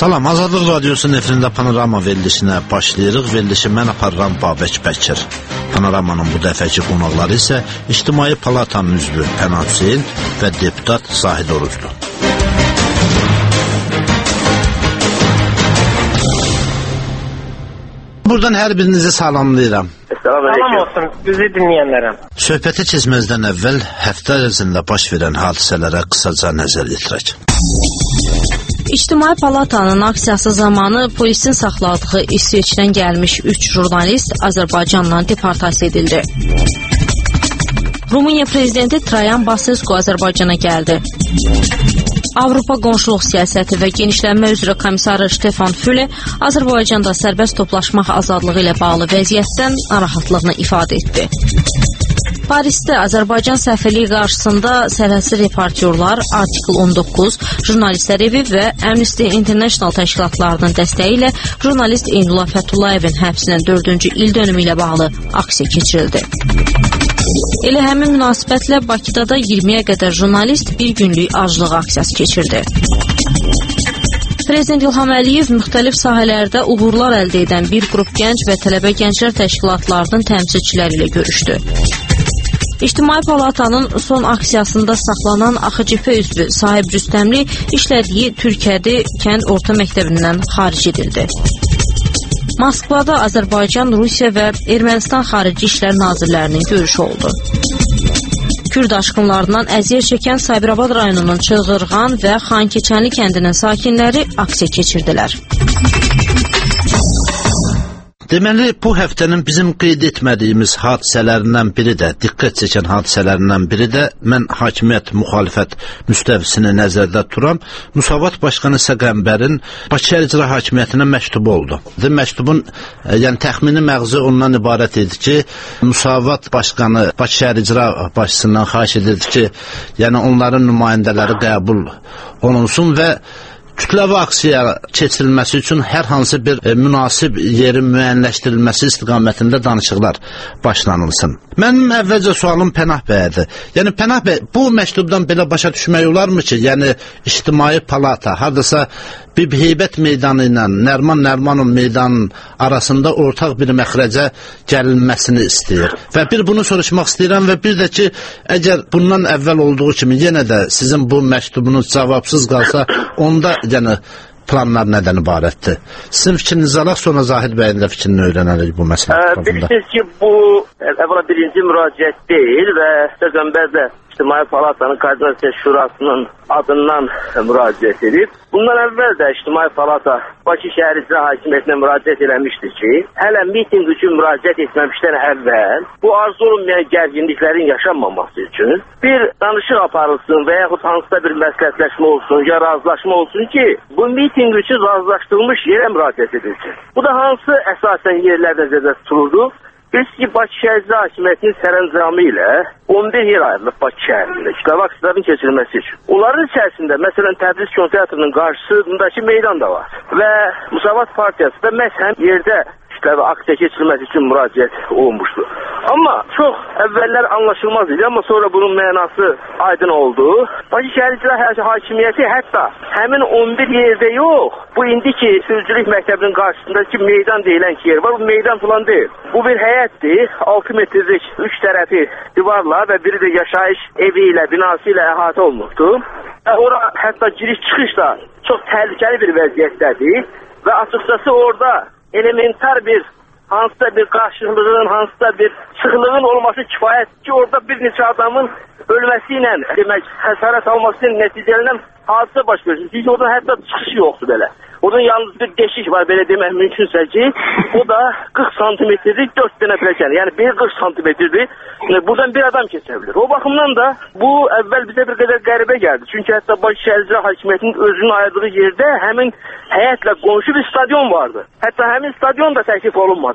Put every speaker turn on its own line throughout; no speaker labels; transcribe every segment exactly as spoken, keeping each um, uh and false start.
Salam, Azadlıq Radiosunun efirində Panorama verilişinə başlayırıq. Verilişi mən aparıram Babək Bəkir. Panoramanın bu dəfəki qonaqları isə İctimai Palatanın üzvü Pənah Hüseyn və deputat Zahid Oruclu. Buradan hər birinizi salamlayıram.
Salam olsun, bizi dinləyənlərə.
Söhbəti keçməzdən əvvəl həftə ərzində baş verən hadisələrə qısaca nəzər yetirək.
İctimai Palatanın aksiyası zamanı polisin saxladığı İsveçdən gəlmiş üç jurnalist Azərbaycanla deportasiya edildi. Rumıniya prezidenti Trayan Basescu Azərbaycana gəldi. Avropa qonşuluq siyasəti və genişlənmə üzrə komissarı Stefan Füle Azərbaycanda sərbəst toplaşmaq azadlığı ilə bağlı vəziyyətdən narahatlığını ifadə etdi. Parisdə Azərbaycan səfirliyi qarşısında sərhədsiz reportyorlar, Artikel on doqquz, Jurnalistlər Evi və Amnesty International təşkilatlarının dəstəyi ilə jurnalist Eynullah Fətullayevin həbsinin dördüncü il dönümü ilə bağlı aksiya keçirildi. Elə həmin münasibətlə Bakıda da iyirmiyə qədər jurnalist bir günlük aclıq aksiyası keçirdi. Prezident İlham Əliyev müxtəlif sahələrdə uğurlar əldə edən bir qrup gənc və tələbə gənclər təşkilatlarının təmsilçiləri ilə görüşdü. İctimai Palatanın son aksiyasında saxlanan A X C P üzvü Sahib Rüstəmli işlədiyi Türkiyədə kənd orta məktəbindən xaric edildi. Moskvada Azərbaycan, Rusiya və Ermənistan Xarici İşlər Nazirlərinin görüşü oldu. Kürd aşqınlarından əziyyət çəkən Sabirabad rayonunun Çılğırğan və Xankeçənli kəndinin sakinləri aksiya keçirdilər.
Deməli, bu həftənin bizim qeyd etmədiyimiz hadisələrindən biri də, diqqət çəkən hadisələrindən biri də mən hakimiyyət, müxalifət müstəvisini nəzərdə tuturam. Müsavat Başqanı Səqəmbərin Bakı İcra Hakimiyyətinə məktubu oldu. Məktubun yəni təxmini məğzi ondan ibarət idi ki, Müsavat Başqanı Bakı İcra başçısından xahiş edirdi ki, yəni onların nümayəndələri qəbul olunsun və kütləvi aksiya keçirilməsi üçün hər hansı bir e, münasib yerin müəyyənləşdirilməsi istiqamətində danışıqlar başlanılsın. Mənim əvvəlcə sualım Pənah bəyədir. Yəni Pənah bəy, bu məktubdan belə başa düşmək olarmı ki, yəni İctimai Palata hardasa Bibiheybət meydanı ilə Nərman Nərmanov meydanının arasında ortaq bir məxrəcə gəlinməsini istəyir. Və bir bunu soruşmaq istəyirəm və bir də ki, əgər bundan əvvəl olduğu kimi yenə də sizin bu məktubunuz cavabsız qalsa, onda yəni planlar nədən ibarətdir? Sizin fikrinizi alaq, sonra Zahid bəyin də fikrini öyrənərik bu məsələ haqqında.
Bilirsiniz ki, bu əvvəla birinci müraciət deyil və Səqəmbər də İctimai Palatanın Koordinasiya Şurasının adından müraciət edib. Bundan əvvəl də İctimai Palata Bakı Şəhər İcra Hakimiyyətinə müraciət eləmişdir ki, hələ miting üçün müraciət etməmişdən əvvəl bu arzu olunmayan gərginliklərin yaşanmaması üçün bir danışıq aparılsın və yaxud hansısa bir məsləhətləşmə olsun, ya razılaşma olsun ki, bu miting üçün razılaşdırılmış yerə müraciət edilsin. Bu da hansı əsasən yerlərdə nəzərdə tutuldu? Biz ki, Bakı Şəhər İcra Hakimiyyətinin sərəncamı ilə on bir yer ayrılıb Bakı şəhərində kütləvi aksiyaların keçirilməsi üçün. Onların içərisində, məsələn, Təbriz Kinoteatrının qarşısındakı meydan da var və Müsavat Partiyası da məhz həm yerdə kütləvi aksiya keçirilməsi üçün müraciət olunmuşdu. Amma çox əvvəllər anlaşılmaz idi, amma sonra bunun mənası aydın oldu. Bakı Şəhər İcra Hakimiyyəti hətta həmin on bir yerdə yox, bu indiki Sürücülük Məktəbinin qarşısındakı meydan deyilən ki yer var, bu meydan falan deyil. Bu bir həyətdir, altı metrlik üç tərəfi divarla və biri də yaşayış evi ilə, binası ilə əhatə olunubdur. Və ora hətta giriş-çıxış da çox təhlükəli bir vəziyyətdədir və açıqcası orada elementar bir hansısa bir qarşılığın, hansısa bir sıxlığın olması kifayət ki, orada bir neçə adamın ölməsi ilə, demək, xəsarət almasının nəticələnən hadisə baş verir. Çünki oradan hətta çıxışı yoxdur belə. Oradan yalnız bir deşik var, belə demək mümkünsə ki, o da qırx santimetrlik dörd dənə pləkan, yəni bir qırx santimetrdir. Buradan bir adam keçə bilir. O baxımdan da bu əvvəl bizə bir qədər qəribə gəldi. Çünki hətta Bakı Şəhər İcra Hakimiyyətinin özünün ayırdığı yerdə həmin həyətlə qonşu bir stadion vardı. Hətta həmin stadion da təklif olunmadı.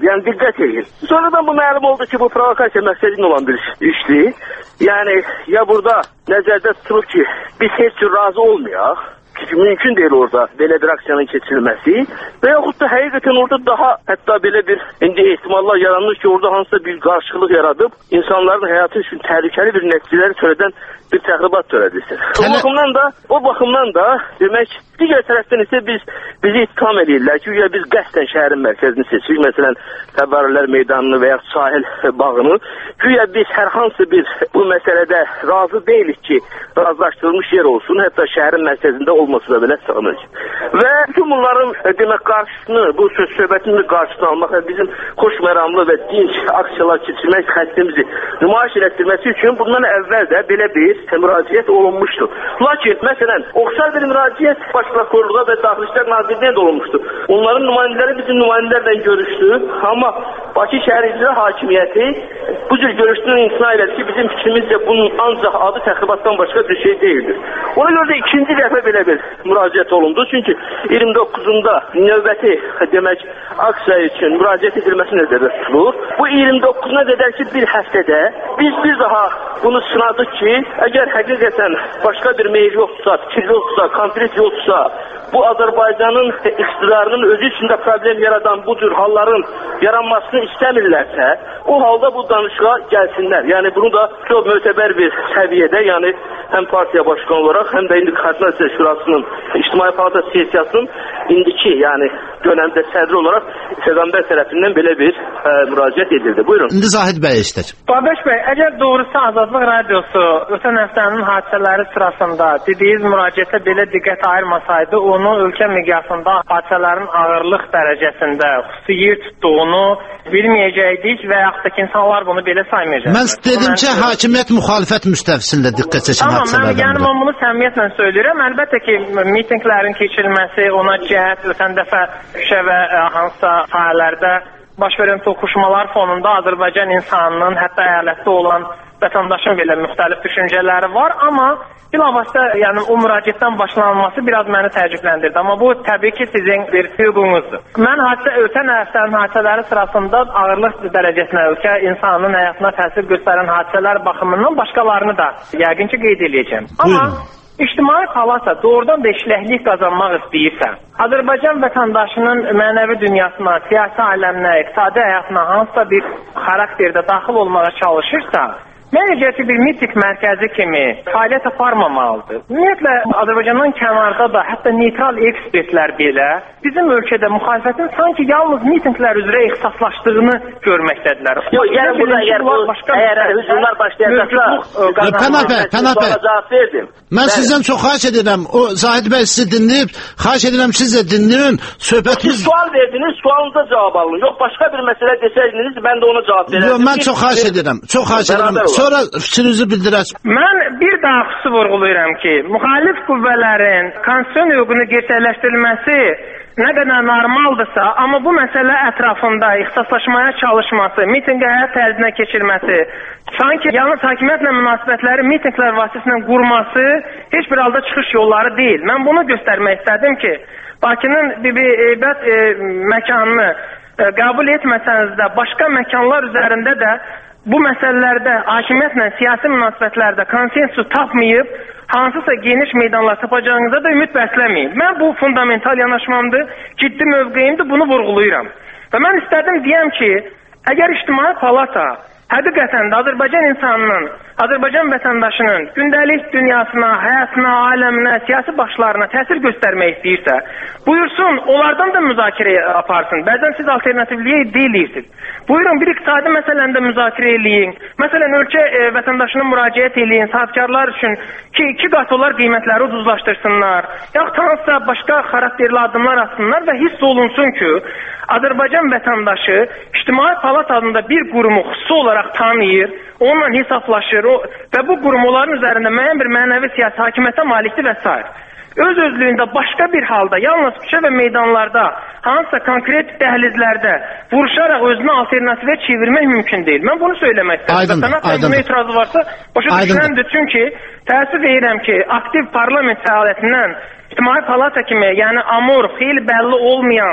Yəni diqqət edin. Sonradan bu məlum oldu ki, bu provokasiya məqsədli olan bir işdir. Yəni ya burada nəzərdə tutulub ki, biz heç cür razı olmayaq. Çünki mümkün deyil orada belə bir aksiyanın keçirilməsi və yaxud da həqiqətən orada daha hətta belə bir indi ehtimallar yaranır ki, orada hansısa bir qarşılıq yaradıb insanların həyatı üçün təhlükəli bir nəticələri törədən bir təxribat törədilsin. O baxımdan da, o baxımdan da demək, digər tərəfdən isə biz bizi ittiham edirlər ki, ya biz qəsdən şəhərin mərkəzini seçirik, məsələn, Təbarrülər meydanını və ya sahil bağını. Güya biz hər hansı bir bu məsələdə razı deyilik ki, razılaşdırılmış yer olsun, hətta şəhərin mərkəzində olması da belə sığınır. Və bütün bunların demək qarşısını, bu söz söhbətinin qarşısını almaq və bizim xoş məramlı və dinç aksiyalar keçirmək xəttimizi nümayiş etdirməsi üçün bundan əvvəl də belə bir müraciət olunmuşdur. Lakin, məsələn, oxşar bir müraciət Baş Prokurorluğa və Daxili İşlər Nazirliyinə də olunmuşdur. Onların nümayəndələri bizim nümayəndələrlə görüşdü, amma Bakı Şəhər İcra Hakimiyyəti bu cür görüşdən imtina elədi ki, bizim fikrimizcə bunun ancaq adı təxribatdan başqa bir şey deyildir. Ona görə də ikinci dəfə belə bir müraciət olundu. Çünki iyirmi doqquzunda növbəti demək aksiya üçün müraciət edilməsi nəzərdə tutulur. Bu iyirmi doqquzuna qədər ki, bir həftədə biz bir daha bunu sınadıq ki, əgər həqiqətən başqa bir meyil yoxdursa, fikir yoxdursa, konflikt yoxdursa, bu Azərbaycanın iqtidarının özü içində problem yaradan bu cür halların yaranmasını istəmirlərsə, o halda bu danışığa gəlsinlər. Yəni bunu da çox mötəbər bir səviyyədə, yəni həm partiya başkanı olaraq, həm də indi Koordinasiya Şurasının, İctimai Palata Sessiyasının indiki, yəni dönəmdə sədri olaraq Peyğəmbər tərəfindən belə bir ə, müraciət edildi. Buyurun.
İndi Zahid bəy istər.
Babeş bəy, əgər doğrusu Azadlıq Radiosu ötən həftənin hadisələri sırasında dediyiniz müraciətə belə diqqət ayırmasaydı, onu ölkə miqyasında hadisələrin ağırlıq dərəcəsində xüsusi yer tutduğunu bilməyəcəkdik və yaxud da ki, insanlar bunu belə saymayacaq.
Mən dedim ki, hakimiyyət müxalifət müstəvisində diqqət çəkən hadisələrdən biri.
Yəni mən bunu səmimiyyətlə söyləyirəm. Əlbəttə ki, mitinglərin keçirilməsi, ona cəhət, ötən dəfə küçə və hansısa sahələrdə baş verən toqquşmalar fonunda Azərbaycan insanının, hətta əyalətdə olan vətəndaşın belə müxtəlif düşüncələri var, amma bilavasitə yəni o müraciətdən başlanması biraz məni təəccübləndirdi. Amma bu təbii ki, sizin bir hüququnuzdur. Mən hadisə ötən həftənin hadisələri sırasında ağırlıq dərəcəsinə ölkə insanının həyatına təsir göstərən hadisələr baxımından başqalarını da yəqin ki, qeyd edəcəm. Amma İctimai Palata doğrudan da işləklik qazanmaq istəyirsə, Azərbaycan vətəndaşının mənəvi dünyasına, siyasi aləminə, iqtisadi həyatına hansısa bir xarakterdə daxil olmağa çalışırsa, məncə ki, bir miting mərkəzi kimi fəaliyyət aparmamalıdır. Ümumiyyətlə, Azərbaycandan kənarda da, hətta neytral ekspertlər belə bizim ölkədə müxalifətin sanki yalnız mitinglər üzrə ixtisaslaşdığını görməkdədirlər.
Yox, yəni burada əgər bu, əgər hücumlar başlayacaqsa,
Pənah bəy, Pənah bəy,
cavab verdim.
Mən sizdən çox xahiş edirəm, o Zahid bəy sizi dinləyib, xahiş edirəm siz də dinləyin, söhbətimiz...
Siz sual verdiniz, sualınıza cavab alın. Yox, başqa bir məsələ desəydiniz, mən də ona cavab verərdim.
Yox, mən çox xahiş edirəm, çox xahiş edirəm. Sonra fikrinizi bildirəsiniz.
Mən bir daha xüsusi vurğulayıram ki, müxalif qüvvələrin konstitusiyon hüququnu gerçəkləşdirilməsi nə qədər normaldırsa, amma bu məsələ ətrafında ixtisaslaşmaya çalışması, mitinqə həyat tərzinə keçirməsi, sanki yalnız hakimiyyətlə münasibətləri mitinglər vasitəsilə qurması heç bir halda çıxış yolları deyil. Mən bunu göstərmək istədim ki, Bakının bir heybət e, məkanını e, qəbul etməsəniz də, başqa məkanlar üzərində də bu məsələlərdə hakimiyyətlə siyasi münasibətlərdə konsensus tapmayıb, hansısa geniş meydanlar tapacağınıza da ümid bəsləməyin. Mən bu fundamental yanaşmamdır, ciddi mövqeyimdir, bunu vurğulayıram. Və mən istədim deyəm ki, əgər İctimai Palata həqiqətən də Azərbaycan insanının, Azərbaycan vətəndaşının gündəlik dünyasına, həyatına, aləminə, siyasi başlarına təsir göstərmək istəyirsə, buyursun, onlardan da müzakirə aparsın. Bəzən siz alternativliyə deyirsiniz. Buyurun, bir iqtisadi məsələndə müzakirə eləyin. Məsələn, ölkə e, vətəndaşına müraciət eləyin, sahibkarlar üçün ki, iki qat olar qiymətləri ucuzlaşdırsınlar, yaxud hansısa başqa xarakterli addımlar atsınlar və hiss olunsun ki, Azərbaycan vətəndaşı İctimai Palata adında bir qurumu xüsusi olaraq tanıyır, onunla hesablaşır o, və bu qurum onların üzərində müəyyən bir mənəvi siyasi hakimiyyətə malikdir və s. Öz özlüyündə başqa bir halda, yalnız küçə və meydanlarda, hansısa konkret dəhlizlərdə vuruşaraq özünü alternativə çevirmək mümkün deyil. Mən bunu söyləmək istəyirəm. Sənət əgimə etirazı varsa, başa düşüləndir. Çünki təəssüf edirəm ki, aktiv parlament fəaliyyətindən İctimai Palata kimi, yəni amor, xeyli bəlli olmayan,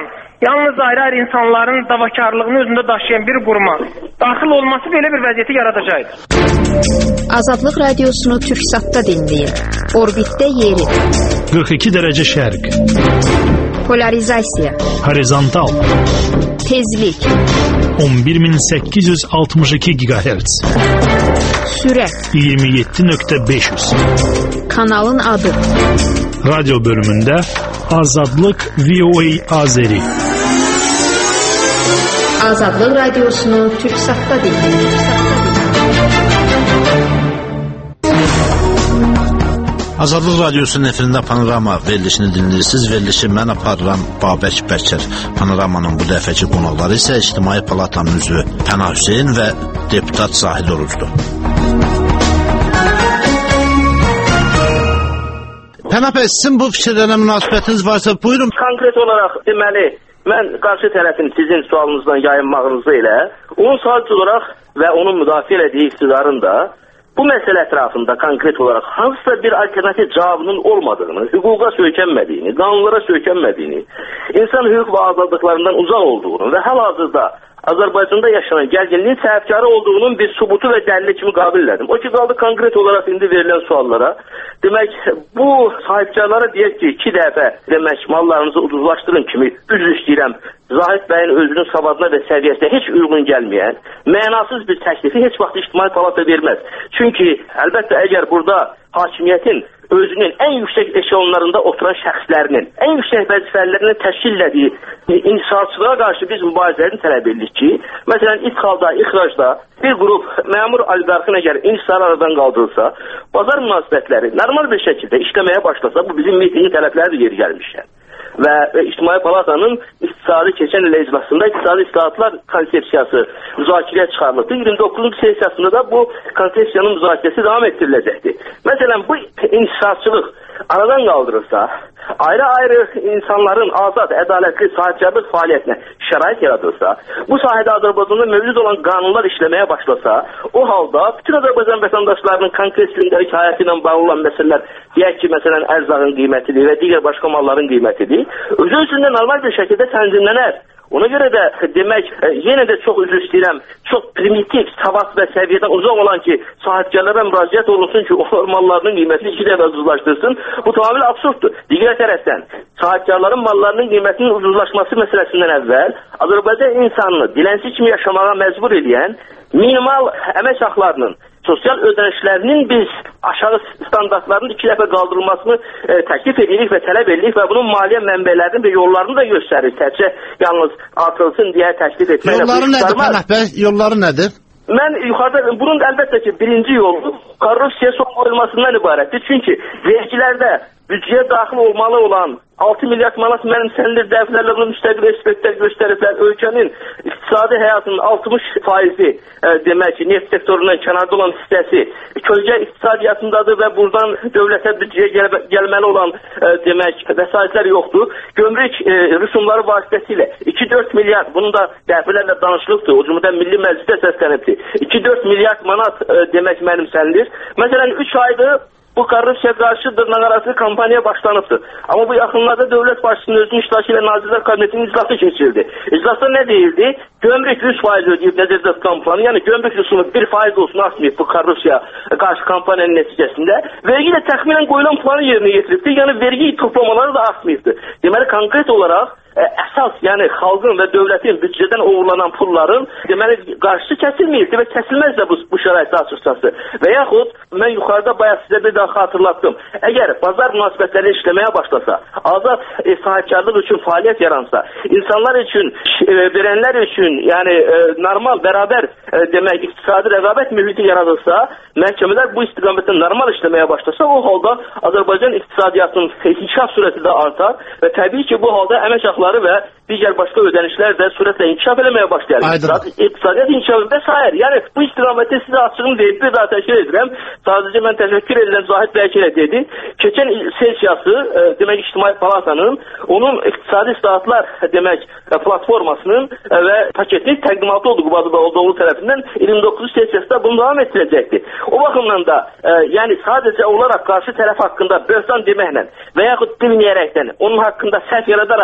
yalnız ayrı-ayrı insanların davakarlığını özündə daşıyan bir quruma daxil olması belə bir vəziyyəti yaradacaqdır.
Azadlıq radiosunu Türksatda dinləyin. Orbitdə yeri.
qırx iki dərəcə şərq.
Polarizasiya.
Horizontal.
Tezlik.
on bir min səkkiz yüz altmış iki gigahertz.
Sürət.
iyirmi yeddi nöqtə beş yüz.
Kanalın adı.
Radyo bölümündə Azadlıq V O A Azeri.
Azadlıq radiosunu Türksatda dinləyin.
Azadlıq Radiosunun efirində Panorama verilişini dinləyirsiniz. Verilişi mən aparıram Babək Bəkir. Panoramanın bu dəfəki qonaqları isə İctimai Palatanın üzvü Pənah Hüseyn və deputat Zahid Orucdur. Pənah bəy, sizin bu fikirlərə münasibətiniz varsa buyurun.
Konkret olaraq deməli, mən qarşı tərəfin sizin sualınızdan yayınmağınızı ilə, onun sadəcə olaraq və onun müdafiə elədiyi iktidarın da bu məsələ ətrafında konkret olaraq hansısa bir alternativ cavabının olmadığını, hüquqa söykənmədiyini, qanunlara söykənmədiyini, insan hüquq və azadlıqlarından uzaq olduğunu və hal-hazırda Azərbaycanda yaşanan gərginliyin səbəbkarı olduğunun bir sübutu və dəlili kimi qəbul elədim. O ki qaldı konkret olaraq indi verilən suallara. Demək, bu sahibkarlara deyək ki, iki dəfə demək, mallarınızı ucuzlaşdırın kimi üzr istəyirəm. Zahid bəyin özünün savadına və səviyyəsinə heç uyğun gəlməyən, mənasız bir təklifi heç vaxt İctimai Palata verməz. Çünki əlbəttə əgər burada hakimiyyətin özünün ən yüksək eşelonlarında oturan şəxslərinin, ən yüksək vəzifələrinin təşkil etdiyi inşaatçılara qarşı biz mübarizəni tələb edirik ki, məsələn, ixalda, ixracda bir qrup məmur oliqarxın əgər inşaatları aradan qaldırılsa, bazar münasibətləri normal bir şəkildə işləməyə başlasa, bu bizim mitingin tələbləri də yeri gəlmişlər. Və İctimai Palatanın iqtisadi keçən il iclasında iqtisadi islahatlar konsepsiyası müzakirəyə çıxarıldı. iyirmi doqquzuncu sessiyasında da bu konsepsiyanın müzakirəsi davam etdiriləcəkdir. Məsələn, bu inşaatçılıq aradan qaldırılsa, ayrı-ayrı insanların azad, ədalətli sahibkarlıq fəaliyyətinə şərait yaradılsa, bu sahədə Azərbaycanda mövcud olan qanunlar işləməyə başlasa, o halda bütün Azərbaycan vətəndaşlarının konkret gündəlik həyatı ilə bağlı olan məsələlər, deyək ki, məsələn, ərzağın qiymətidir və digər başqa malların qiymətidir, özü-özündə normal bir şəkildə tənzimlənər. Ona görə də demək, yenə də çox üzr istəyirəm, çox primitiv, savad və səviyyədən uzaq olan ki, sahibkarlara müraciət olunsun ki, onlar mallarının qiymətini iki dəfə ucuzlaşdırsın. Bu tamamilə absurddur. Digər tərəfdən, sahibkarların mallarının qiymətinin ucuzlaşması məsələsindən əvvəl Azərbaycan insanını dilənçi kimi yaşamağa məcbur edən minimal əmək haqlarının, sosial ödənişlərinin biz aşağı standartlarının iki dəfə qaldırılmasını e, təklif edirik və tələb edirik və bunun maliyyə mənbələrini və yollarını da göstərir. Təkcə yalnız artılsın deyə təklif etməklə.
Yolları nədir Pənah bəy? Yolları nədir?
Mən yuxarıda, bunun əlbəttə ki, birinci yolu korrupsiya son qoyulmasından ibarətdir. Çünki vergilərdə büdcəyə daxil olmalı olan altı milyard manat mənimsənilir, dəfələrlə bunu müstəqil ekspertlər göstəriblər. Ölkənin iqtisadi həyatının altmış faizi e, demək ki, neft sektorundan kənarda olan hissəsi kölgə iqtisadiyyatındadır və buradan dövlətə büdcəyə gəl gəlməli olan e, demək vəsaitlər yoxdur. Gömrük e, rüsumları vasitəsilə iki dörd milyard, bunu da dəfələrlə danışılıbdır. O cümlədən Milli Məclisdə səslənibdir. iki dörd milyard manat e, demək mənimsənilir. Məsələn, üç aydır bu korrupsiya qarşı dırnaqarası kampaniya başlanıbdır. Amma bu yaxınlarda dövlət başçısının özünün iştirakı ilə Nazirlər Kabinetinin iclası keçirildi. İclasda nə deyildi? Gömrük yüz faiz ödəyib nəzərdə tutan planı, yəni gömrük rüsumu bir faiz olsun artmayıb bu korrupsiya qarşı kampaniyanın nəticəsində. Vergi ilə təxminən qoyulan planı yerinə yetiribdir, yəni vergi toplamaları da artmayıbdır. Deməli, konkret olaraq ə, əsas, yəni xalqın və dövlətin büdcədən uğurlanan pulların deməli qarşısı kəsilməyibdir və kəsilməz də bu, bu şəraitdə açıqçası. Və yaxud mən yuxarıda bayaq sizə bir daha xatırlatdım. Əgər bazar münasibətləri işləməyə başlasa, azad e, sahibkarlıq üçün fəaliyyət yaransa, insanlar üçün, e, verənlər üçün, yəni e, normal, bərabər e, demək, iqtisadi rəqabət mühiti yaradılsa, məhkəmələr bu istiqamətdə normal işləməyə başlasa, o halda Azərbaycan iqtisadiyyatının inkişaf sürəti də artar və təbii ki, bu halda əmək haqları və digər başqa ödənişlər də sürətlə inkişaf eləməyə başlayar. İqtisadiyyat inkişafı və s. Yəni, bu istiqamətdə sizə açığını deyib, bir daha təşkil edirəm. Sadəcə mən təşəkkür edirəm Zahid Bəkirə dedi. Keçən sessiyası, e, demək, İctimai Palatanın, onun iqtisadi islahatlar, demək, platformasının e, və paketinin təqdimatı oldu Qubadlı Baloğlu tərəfindən iyirmi doqquzuncu sessiyasında bunu davam etdirəcəkdir. O baxımdan da, e, yəni sadəcə olaraq qarşı tərəf haqqında böhtan deməklə və yaxud bilməyərəkdən, onun haqqında səhv yaradaraq bu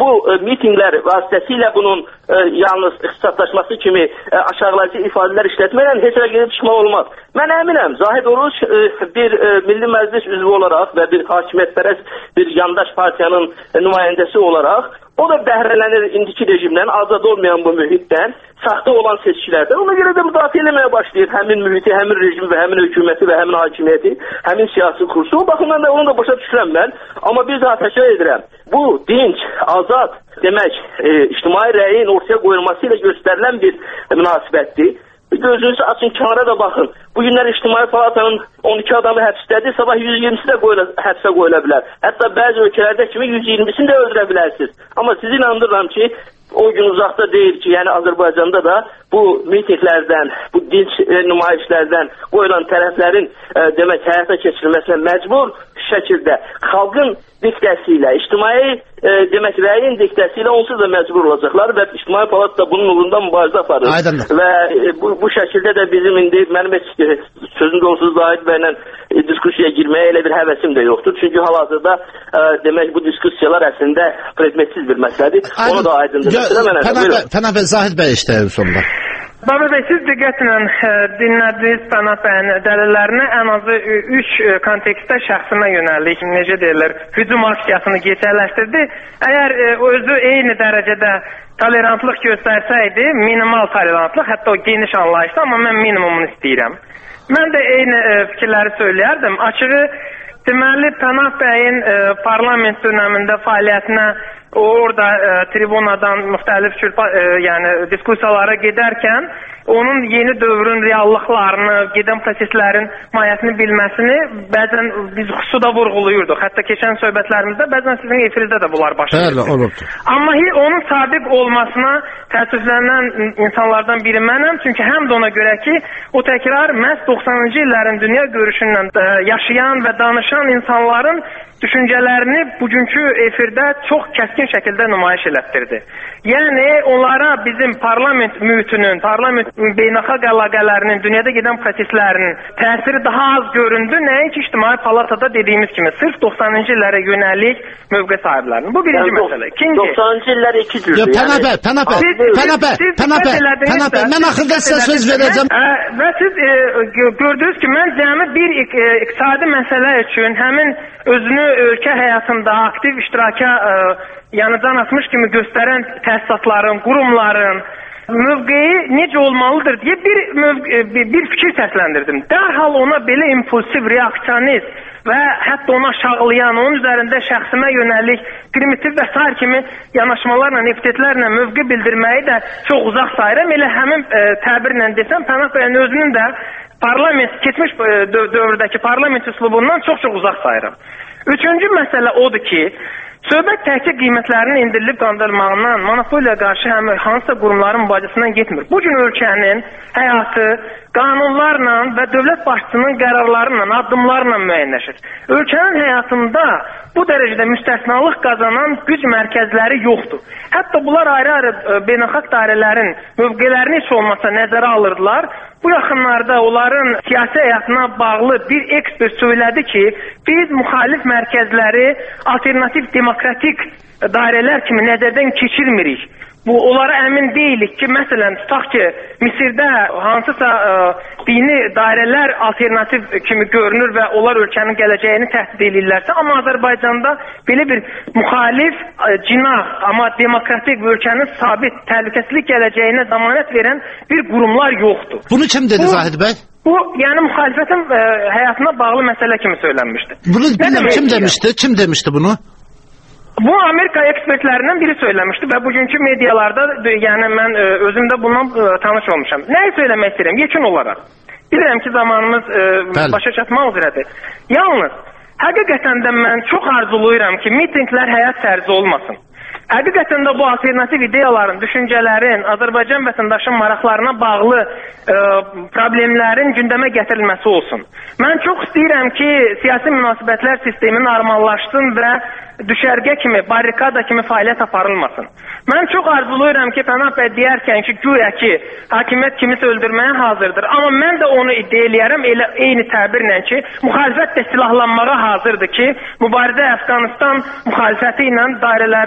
bu e, mitinglər vasitəsilə bunun e, yalnız ixtisaslaşması kimi e, aşağılayıcı ifadələr işlətməklə heç yerə gedib çıxmaq olmaz. Mən əminəm, Zahid Oruç e, bir e, Milli Məclis üzvü olaraq və bir hakimiyyətpərəst bir yandaş partiyanın e, nümayəndəsi olaraq o da bəhrələnir indiki rejimdən, azad olmayan bu mühitdən, saxta olan seçkilərdən. Ona görə də müdafiə eləməyə başlayır həmin mühiti, həmin rejimi və həmin hökuməti və həmin hakimiyyəti, həmin siyasi kursu. O baxımdan da onu da başa düşürəm mən. Amma bir daha təkrar edirəm. Bu dinç, azad, demək, e, ictimai rəyin ortaya qoyulması ilə göstərilən bir e, münasibətdir. Gözünüzü açın, kənara da baxın. Bu günlər İctimai Palatanın on iki adamı həbsdədir, sabah yüz iyirmisi də qoyula, həbsə qoyula bilər. Hətta bəzi ölkələrdə kimi yüz iyirmisini də öldürə bilərsiniz. Amma sizi inandırıram ki, o gün uzaqda deyil ki, yəni Azərbaycanda da bu mitinglərdən, bu dinç e, nümayişlərdən qoyulan tərəflərin e, demək həyata keçirilməsinə məcbur şəkildə xalqın diktəsi ilə, ictimai e, demək rəyin diktəsi ilə onsuz da məcbur olacaqlar və İctimai Palat da bunun uğrunda mübarizə aparır. Aydındır. Və e, bu, bu şəkildə də bizim indi mənim heç e, sözüm doğrusuz Zahid bəylə e, diskussiyaya girməyə elə bir həvəsim də yoxdur. Çünki hal-hazırda e, demək bu diskussiyalar əslində predmetsiz bir məsələdir. Onu da aydındır.
Pənah bəy, Zahid bəy işləyir sonunda.
Babur bəy, siz diqqətlə e, dinlədiniz Pənah bəyin dəlillərini ən azı üç e, kontekstdə şəxsimə yönəlik, necə deyirlər, hücum aksiyasını gerçəkləşdirdi. Əgər e, özü eyni dərəcədə tolerantlıq göstərsəydi, minimal tolerantlıq, hətta o geniş anlayışda, amma mən minimumunu istəyirəm. Mən də eyni e, fikirləri söyləyərdim. Açığı, deməli, Pənah bəyin e, parlament dönəmində fəaliyyətinə orada e, tribunadan müxtəlif çürpa, e, yəni diskussiyalara gedərkən onun yeni dövrün reallıqlarını, gedən proseslərin mahiyyətini bilməsini bəzən biz xüsusilə vurğuluyurduq. Hətta keçən söhbətlərimizdə bəzən sizin efirinizdə də bunlar başlayırdı.
Bəli, olubdur.
Amma onun sadiq olmasına təəssüflənən insanlardan biri mənəm. Çünki həm də ona görə ki, o təkrar məhz doxsanıncı illərin dünya görüşündən e, yaşayan və danışan insanların düşüncələrini bugünkü efirdə çox kəskin şəkildə nümayiş elətdirdi. Yəni, onlara bizim parlament mühitinin, parlament beynəlxalq əlaqələrinin, dünyada gedən proseslərinin təsiri daha az göründü. Nəinki İctimai Palatada dediyimiz kimi, sırf doxsanıncı illərə yönəlik mövqe sahiblərinin. Bu birinci yəni, məsələ. İkinci.
doxsanıncı illər iki cürdür.
Yox, Pənah bəy, Pənah bəy, Pənah bəy, Pənah bəy, Pənah bəy, mən axırda sizə söz verəcəm.
Və siz e, gördünüz ki, mən cəmi bir e, iqtisadi məsələ üçün həmin özünü ölkə həyatında aktiv iştiraka e, yəni can atmış kimi göstərən təsisatların, qurumların mövqeyi necə olmalıdır deyə bir, mövqe, bir, bir fikir səsləndirdim. Dərhal ona belə impulsiv, reaksionist və hətta onu aşağılayan, onun üzərində şəxsimə yönəlik primitiv və s. kimi yanaşmalarla, epitetlərlə mövqe bildirməyi də çox uzaq sayıram. Elə həmin e, təbirlə desəm, Pənah bəyin özünün də parlament, keçmiş e, dövrdəki parlament üslubundan çox-çox uzaq sayıram. Üçüncü məsələ odur ki, söhbət təkcə qiymətlərinin indirilib qandırmağından, monopoliya qarşı həm hansısa qurumların mübarizəsindən getmir. Bugün ölkənin həyatı qanunlarla və dövlət başçısının qərarlarıyla, addımlarla müəyyənləşir. Ölkənin həyatında bu dərəcədə müstəsnalıq qazanan güc mərkəzləri yoxdur. Hətta bunlar ayrı-ayrı beynəlxalq dairələrin mövqelərini heç olmasa nəzərə alırdılar. Bu yaxınlarda onların siyasi həyatına bağlı bir ekspert söylədi ki, biz müxalif mərkəzləri alternativ demokratik dairələr kimi nəzərdən keçirmirik. Bu, onlara əmin deyilik ki, məsələn, tutaq ki, Misirdə hansısa ə, dini dairələr alternativ kimi görünür və onlar ölkənin gələcəyini təhdid edirlərsə, amma Azərbaycanda belə bir müxalif, ə, cinah, amma demokratik və ölkənin sabit təhlükəsizlik gələcəyinə zamanət verən bir qurumlar yoxdur.
Bunu kim dedi, bu, Zahid bəy?
Bu, yəni müxalifətin ə, həyatına bağlı məsələ kimi söylənmişdi.
Bunu bilməm, kim demişdi? Kim demişdi bunu?
Bu Amerika ekspertlərindən biri söyləmişdi və bugünkü medialarda, yəni mən özüm də bundan tanış olmuşam. Nəyi söyləmək istəyirəm? Yekun olaraq. Bilirəm ki, zamanımız Bəli. başa çatmaq üzrədir. Yalnız, həqiqətən də mən çox arzuluyuram ki, mitinglər həyat tərzi olmasın. Həqiqətən də bu alternativ ideyaların, düşüncələrin, Azərbaycan vətəndaşın maraqlarına bağlı e, problemlərin gündəmə gətirilməsi olsun. Mən çox istəyirəm ki, siyasi münasibətlər sistemi normallaşsın və düşərgə kimi, barrikada kimi fəaliyyət aparılmasın. Mən çox arzuluyuram ki, Pənah bəy deyərkən ki, güya ki, hakimiyyət kimisə öldürməyə hazırdır. Amma mən də onu iddia eləyərəm, elə eyni təbirlə ki, müxalifət də silahlanmağa hazırdır ki, mübarizə Əfqanistan müxalifəti ilə dairələrin e,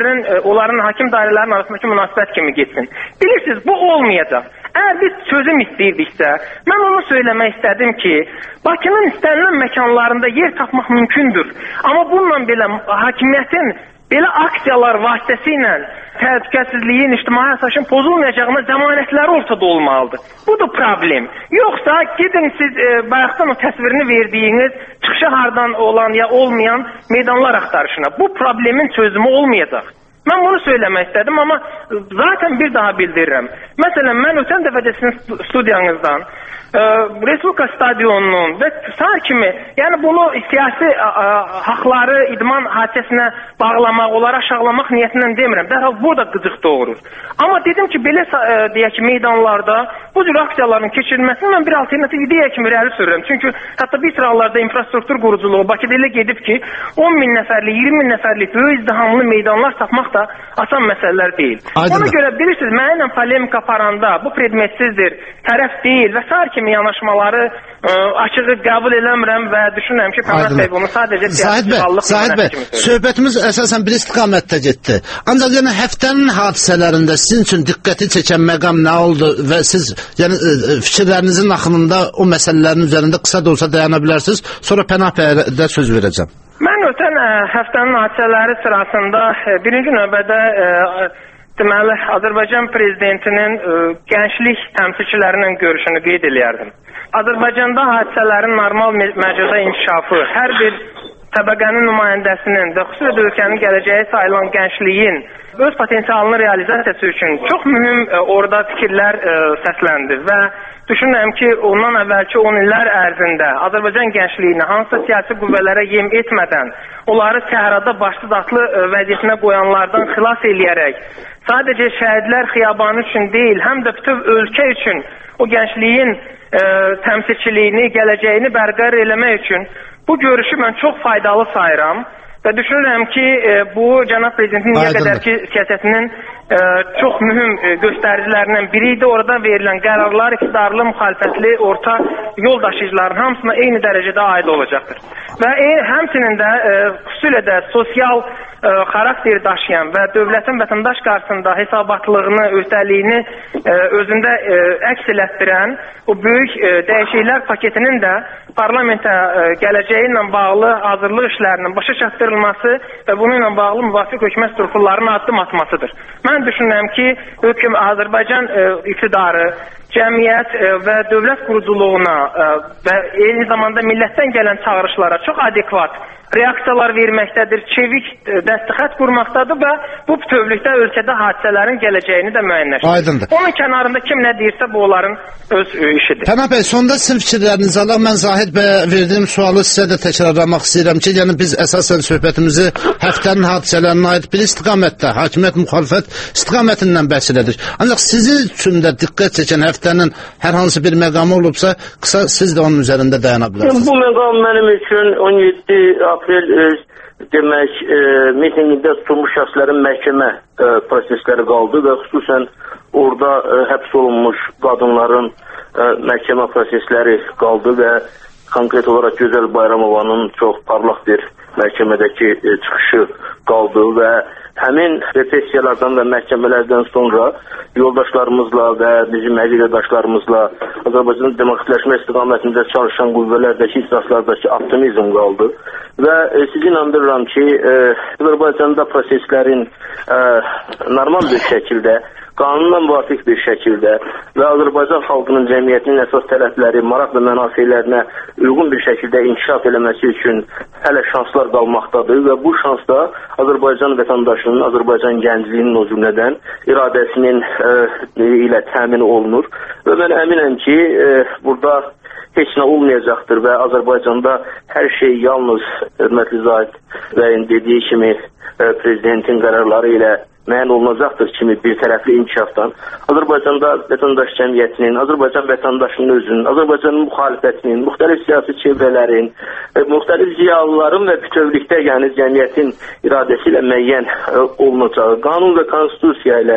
onların hakim dairələrinin arasındakı münasibət kimi getsin. Bilirsiniz, bu olmayacaq. Əgər biz çözüm istəyirdiksə, mən onu söyləmək istədim ki, Bakının istənilən məkanlarında yer tapmaq mümkündür. Amma bununla belə hakimiyyətin belə aksiyalar vasitəsilə təhlükəsizliyin, ictimai əsasın pozulmayacağına zəmanətləri ortada olmalıdır. Bu da problem. Yoxsa gidin siz e, bayaqdan o təsvirini verdiyiniz çıxışı hardan olan ya olmayan meydanlar axtarışına. Bu problemin çözümü olmayacaq. Mən bunu söyləmək istədim, amma zaten bir daha bildirirəm. Məsələn, mən ötən dəfə sizin studiyanızdan e, Respublika stadionunun və səhər kimi, yəni bunu siyasi a, a, haqları idman hadisəsinə bağlamaq, onları aşağılamaq niyyətindən demirəm. Dərhal burada qıcıq doğurur. Amma dedim ki, belə e, deyək ki, meydanlarda bu cür aksiyaların keçirilməsini mən bir alternativ ideya kimi irəli sürürəm. Çünki hətta bir sıralarda infrastruktur quruculuğu Bakıda elə gedib ki, on min nəfərlik, iyirmi min nəfərlik böyük izdihamlı meydanlar tapmaq da asan məsələlər deyil. Aydın. Ona görə bilirsiniz, mənimlə polemika aparanda bu predmetsizdir, tərəf deyil və sair kimi yanaşmaları ə, açığı qəbul eləmirəm və düşünürəm ki, Pəmət bəy bunu sadəcə siyasi xallıq
Zahid bəy, söhbətimiz əsasən bir istiqamətdə getdi. Ancaq yəni həftənin hadisələrində sizin üçün diqqəti çəkən məqam nə oldu və siz yəni fikirlərinizin axınında o məsələlərin üzərində qısa da olsa dayana bilərsiniz. Sonra Pənah bəyə də söz verəcəm.
Mən ötən ə, həftənin hadisələri sırasında ə, birinci növbədə ə, deməli Azərbaycan prezidentinin ə, gənclik təmsilçilərinin görüşünü qeyd eləyərdim. Azərbaycanda hadisələrin normal məcrada inkişafı, hər bir təbəqənin nümayəndəsinin və xüsusilə ölkənin gələcəyi sayılan gəncliyin öz potensialının realizasiyası üçün çox mühüm ə, orada fikirlər ə, səsləndi və düşünürəm ki, ondan əvvəlki on illər ərzində Azərbaycan gəncliyini hansısa siyasi qüvvələrə yem etmədən, onları səhrada başsız atlı vəziyyətinə qoyanlardan xilas eləyərək, sadəcə şəhidlər xiyabanı üçün deyil, həm də bütöv ölkə üçün o gəncliyin e, təmsilçiliyini, gələcəyini bərqərar eləmək üçün bu görüşü mən çox faydalı sayıram. Və düşünürəm ki, e, bu cənab prezidentin niyə qədər ki siyasətinin e, çox mühüm e, göstəricilərindən biri idi. Orada verilən qərarlar iqtidarlı, müxalifətli, orta yol daşıyıcıların hamısına eyni dərəcədə aid olacaqdır. Və e, həmçinin də e, xüsusilə də sosial e, xarakteri daşıyan və dövlətin vətəndaş qarşısında hesabatlığını, öhdəliyini e, özündə e, əks elətdirən o böyük e, dəyişikliklər paketinin də parlamentə e, gələcəyi ilə bağlı hazırlıq işlərinin başa çatdırılması və bununla bağlı müvafiq hökumət strukturlarının addım atmasıdır. Mən düşünürəm ki, hökum Azərbaycan e, iktidarı, cəmiyyət e, və dövlət quruculuğuna e, və eyni zamanda millətdən gələn çağırışlara çox adekvat reaksiyalar verməkdədir, çevik e, dəstəxət qurmaqdadır və bu bütövlükdə ölkədə hadisələrin gələcəyini də müəyyənləşdirir.
Aydındır.
Onun kənarında kim nə deyirsə bu onların öz e, işidir.
Pənah bəy, sonda sizin fikirlərinizi alaq. Mən Zahid bəyə verdiyim sualı sizə də təkrarlamaq istəyirəm ki, yəni biz əsasən söhbətimizi həftənin hadisələrinə aid bir istiqamətdə, hakimiyyət müxalifət istiqamətindən bəhs edirik. Ancaq sizin üçün də diqqət çəkən həftənin hər hansı bir məqamı olubsa, qısa siz də onun üzərində dayana bilərsiniz.
Bu məqam mənim üçün on yeddi aprel e, demək e, mitingində tutulmuş şəxslərin məhkəmə e, prosesləri qaldı və xüsusən orada e, həbs olunmuş qadınların e, məhkəmə prosesləri qaldı və konkret olaraq Gözəl Bayramovanın çox parlaq bir məhkəmədəki e, çıxışı qaldı və həmin repressiyalardan və məhkəmələrdən sonra yoldaşlarımızla və bizim əqidədaşlarımızla Azərbaycanın demokratləşmə istiqamətində çalışan qüvvələrdəki ixtisaslardakı optimizm qaldı və e, sizi inandırıram ki, e, Azərbaycanda proseslərin e, normal bir şəkildə, qanunla müvafiq bir şəkildə və Azərbaycan xalqının cəmiyyətinin əsas tələbləri, maraq və mənafeylərinə uyğun bir şəkildə inkişaf eləməsi üçün hələ şanslar qalmaqdadır və bu şans da Azərbaycan vətəndaşının, Azərbaycan gəncliyinin o cümlədən iradəsinin e, ilə təmin olunur və mən əminəm ki, e, burada heç nə olmayacaqdır və Azərbaycanda hər şey yalnız hörmətli Zahid bəyin dediyi kimi e, prezidentin qərarları ilə müəyyən olunacaqdır kimi bir tərəfli inkişafdan Azərbaycanda vətəndaş cəmiyyətinin, Azərbaycan vətəndaşının özünün, Azərbaycanın müxalifətinin, müxtəlif siyasi çevrələrin, e, müxtəlif ziyalıların və bütövlükdə yəni cəmiyyətin iradəsi ilə müəyyən e, olunacağı, qanun və konstitusiya ilə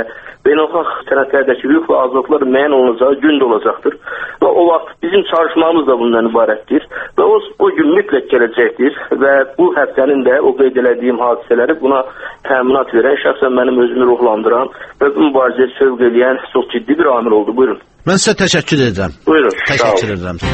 beynəlxalq sənədlərdəki hüquq və azadlıqlar müəyyən olunacağı gün də olacaqdır. Və o vaxt bizim çalışmamız da bundan ibarətdir. Və o, o gün mütləq gələcəkdir və bu həftənin də o qeyd elədiyim hadisələri buna təminat verən, şəxsən mənim özümü ruhlandıran və bu mübarizəyə sövq eləyən çox ciddi bir amil oldu. Buyurun.
Mən sizə təşəkkür edirəm.
Buyurun.
Təşəkkür edirəm.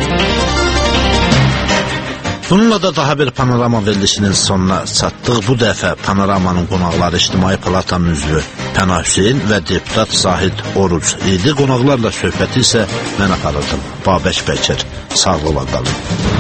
Bununla da daha bir panorama verilişinin sonuna çatdıq. Bu dəfə panoramanın qonaqları İctimai Palatanın üzvü Pənah Hüseyn və deputat Zahid Oruc idi. Qonaqlarla söhbəti isə mən aparırdım. Babək Bəkir. Sağ ola qalın.